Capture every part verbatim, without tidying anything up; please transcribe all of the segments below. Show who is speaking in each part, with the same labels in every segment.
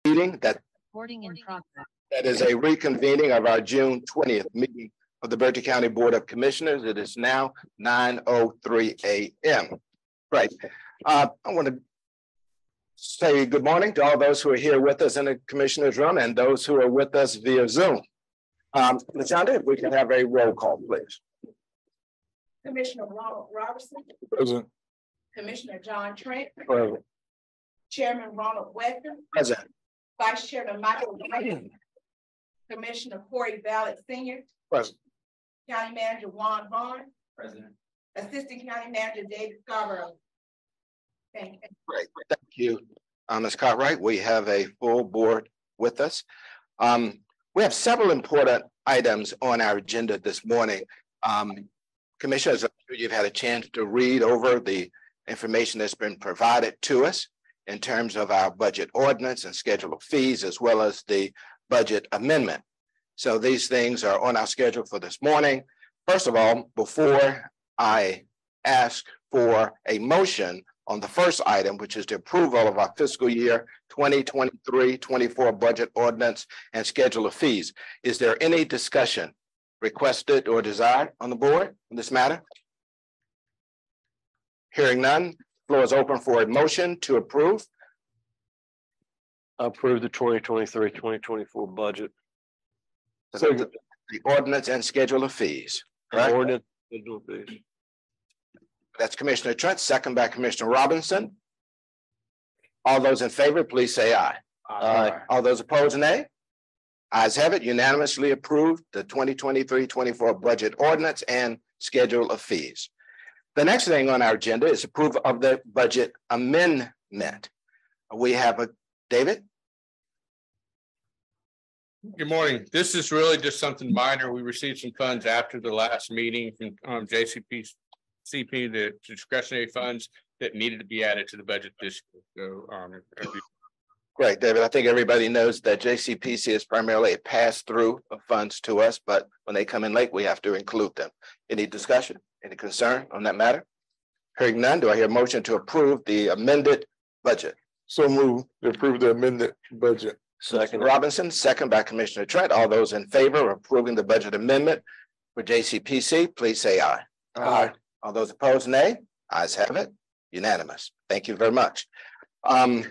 Speaker 1: meeting that,
Speaker 2: Recording in progress.
Speaker 1: that is a reconvening of our June twentieth meeting of the Berkeley County Board of Commissioners. It is now nine oh three a m Right. Uh, I want to say good morning to all those who are here with us in the commissioner's room and those who are with us via Zoom. Um, LaShonda, if we can have a roll call, please.
Speaker 3: Commissioner Ronald Robertson.
Speaker 1: Present.
Speaker 3: Commissioner John Trent.
Speaker 1: Present.
Speaker 3: Chairman Ronald Webster.
Speaker 1: Present.
Speaker 3: Vice Chairman Michael Wright. Commissioner Corey Ballard Senior
Speaker 1: Present.
Speaker 3: County Manager Juan Vaughn.
Speaker 1: President.
Speaker 3: Assistant County Manager David Scarborough. Thank you.
Speaker 1: Great. Thank you, uh, Miz Cartwright. We have a full board with us. Um, we have several important items on our agenda this morning. Um, Commissioners, you've had a chance to read over the information that's been provided to us in terms of our budget ordinance and schedule of fees, as well as the budget amendment. So these things are on our schedule for this morning. First of all, before I ask for a motion on the first item, which is the approval of our fiscal year twenty twenty-three twenty-four budget ordinance and schedule of fees, is there any discussion requested or desired on the board on this matter? Hearing none, floor is open for a motion to approve.
Speaker 4: Approve the twenty twenty-three twenty twenty-four budget.
Speaker 1: So the, the ordinance and schedule of fees. Right?
Speaker 4: Ordinance, schedule of fees.
Speaker 1: That's Commissioner Trent, second by Commissioner Robinson. All those in favor, please say aye.
Speaker 4: Aye.
Speaker 1: All those opposed, nay. Ayes have it, unanimously approved the twenty twenty-three twenty-four budget ordinance and schedule of fees. The next thing on our agenda is approval of the budget amendment. We have a David.
Speaker 5: Good morning. This is really just something minor. We received some funds after the last meeting from um, J C P C P, the discretionary funds that needed to be added to the budget this year. So, um,
Speaker 1: Great, David. I think everybody knows that J C P C is primarily a pass-through of funds to us, but when they come in late, we have to include them. Any discussion, any concern on that matter? Hearing none, do I hear a motion to approve the amended budget?
Speaker 6: So move to approve the amended budget.
Speaker 1: Second. Robinson, second by Commissioner Trent. All those in favor of approving the budget amendment for J C P C, please say aye.
Speaker 6: Aye.
Speaker 1: All those opposed, nay. Ayes have it. Unanimous. Thank you very much. Um,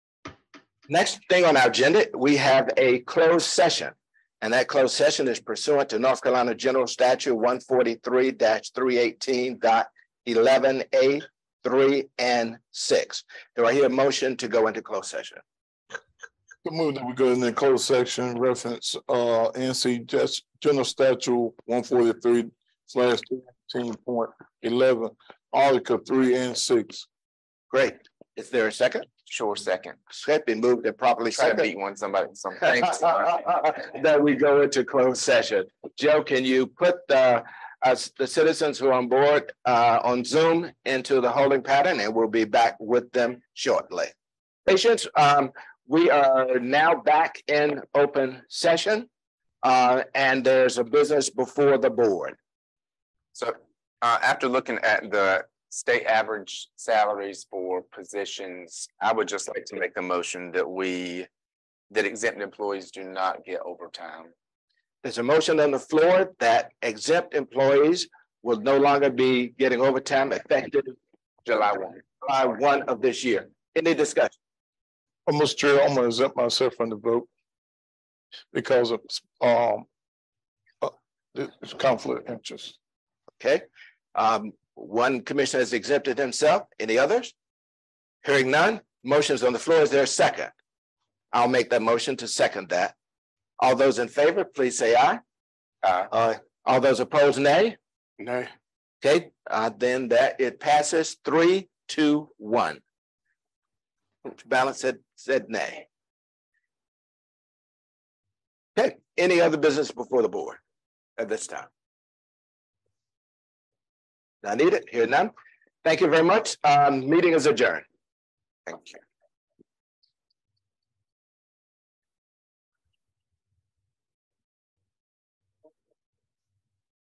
Speaker 1: next thing on our agenda, we have a closed session. And that closed session is pursuant to North Carolina General Statute one forty-three dash three eighteen eleven A three and six. Do I hear a motion to go into closed session?
Speaker 6: To move that we go in the closed section reference uh N C just General Statute one forty-three slash eighteen point eleven, Article three and six.
Speaker 1: Great. Is there a second?
Speaker 7: Sure, second.
Speaker 1: It's been moved and properly
Speaker 7: Try to
Speaker 1: second.
Speaker 7: beat one somebody. Some thanks.
Speaker 1: That we go into closed session. Joe, can you put the us the citizens who are on board uh, on Zoom into the holding pattern, and we'll be back with them shortly. Patients, um, we are now back in open session, uh, and there's a business before the board.
Speaker 7: So uh, after looking at the state average salaries for positions, I would just like to make a motion that we, that exempt employees do not get overtime.
Speaker 1: There's a motion on the floor that exempt employees will no longer be getting overtime effective
Speaker 7: July first.
Speaker 1: July first of this year. Any discussion?
Speaker 6: Uh, Mister Chair, I'm gonna exempt myself from the vote because of um uh, it's conflict of interest.
Speaker 1: Okay. Um, one commissioner has exempted himself. Any others? Hearing none, motion's on the floor. Is there a second? I'll make that motion to second that. All those in favor, please say aye.
Speaker 7: Aye.
Speaker 1: Aye. All those opposed, nay.
Speaker 6: Nay.
Speaker 1: Okay, uh, then that it passes three, two, one. Balance said said nay. Okay, any other business before the board at this time? I need it. Hear none. Thank you very much. Um, meeting is adjourned.
Speaker 7: Thank you.